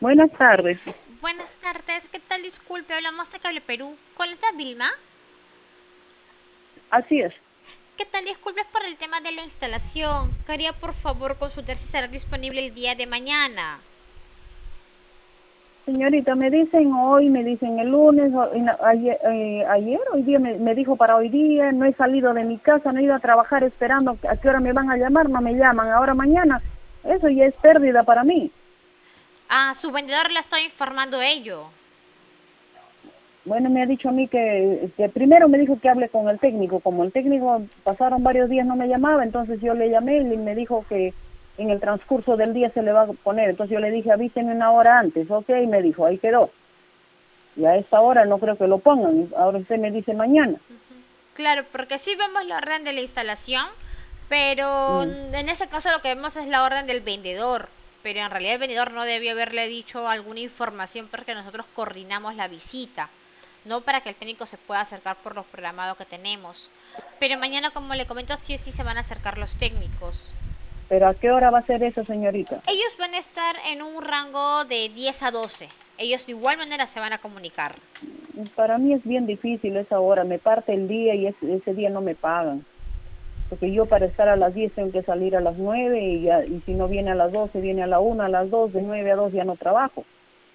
Buenas tardes. Buenas tardes, ¿qué tal? Disculpe, hablamos de Cable Perú. ¿Con esta Vilma? Así es. ¿Qué tal? Disculpe por el tema de la instalación. Quería por favor consultar si estará disponible el día de mañana. Señorita, me dicen hoy, me dicen el lunes, ayer, hoy día me dijo para hoy día, no he salido de mi casa, no he ido a trabajar esperando a qué hora me van a llamar, no me llaman, ahora mañana. Eso ya es pérdida para mí. Ah, su vendedor le está informando ello. Bueno, me ha dicho a mí que primero me dijo que hable con el técnico, como el técnico pasaron varios días no me llamaba, entonces yo le llamé y me dijo que en el transcurso del día se le va a poner, entonces yo le dije avísenme una hora antes, ok, y me dijo, ahí quedó. Y a esta hora no creo que lo pongan. Ahora usted me dice mañana. Claro, porque sí vemos la orden de la instalación, pero Mm. en ese caso lo que vemos es la orden del vendedor. Pero en realidad el vendedor no debió haberle dicho alguna información porque nosotros coordinamos la visita, no para que el técnico se pueda acercar por los programados que tenemos. Pero mañana, como le comento, sí o sí se van a acercar los técnicos. Pero ¿a qué hora va a ser eso, señorita? Ellos van a estar en un rango de 10 a 12. Ellos de igual manera se van a comunicar. Para mí es bien difícil esa hora. Me parte el día y ese día no me pagan. Porque yo para estar a las 10 tengo que salir a las 9 y si no viene a las 12 viene a la 1 a las 2 de 9 a 2 ya no trabajo.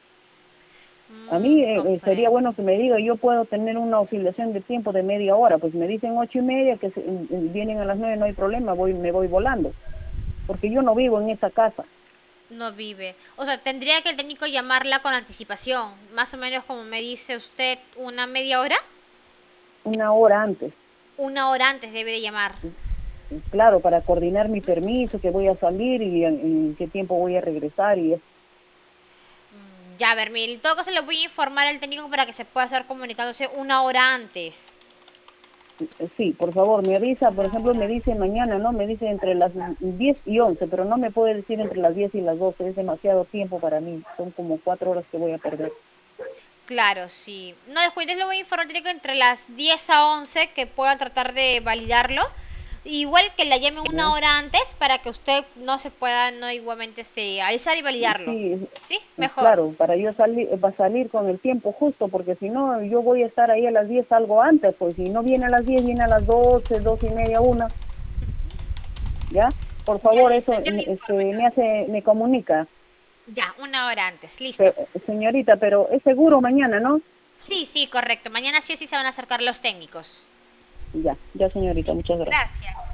A mí sería Comprendo. bueno que me diga, yo puedo tener una oscilación de tiempo de media hora. Pues me dicen 8:30 que vienen a las 9 no hay problema, me voy volando. Porque yo no vivo en esa casa. No vive. O sea, tendría que el técnico llamarla con anticipación. Más o menos como me dice usted, una media hora. Una hora antes. Una hora antes debe de llamar. Claro, para coordinar mi permiso, que voy a salir y en qué tiempo voy a regresar y Ya, a ver, mire, en todo caso le voy a informar al técnico para que se pueda estar comunicándose una hora antes. sí, por favor, me avisa, por Una ejemplo, hora me dice antes. mañana, ¿no? Me dice entre las 10 y 11, pero no me puede decir entre las 10 y las 12, es demasiado tiempo para mí, son como 4 horas que voy a perder. Claro, sí. No, descuides, le voy a informar al técnico entre las 10 a 11 que pueda tratar de validarlo. Igual que la llame una ¿Ya? hora antes para que usted no se pueda, no igualmente alisar y validarlo. Sí, ¿Sí? Mejor. claro, para yo salir, va a salir con el tiempo justo, porque si no, yo voy a estar ahí a las 10 algo antes, pues si no viene a las 10 viene a las 12, 12:30, 1, ¿ya? Por Ya favor, eso listo, yo le informo entonces. me comunica. Ya, una hora antes, listo. Señorita, pero es seguro mañana, ¿no? Sí, sí, correcto. Mañana sí o sí se van a acercar los técnicos. Ya, ya señorita, muchas gracias. Gracias.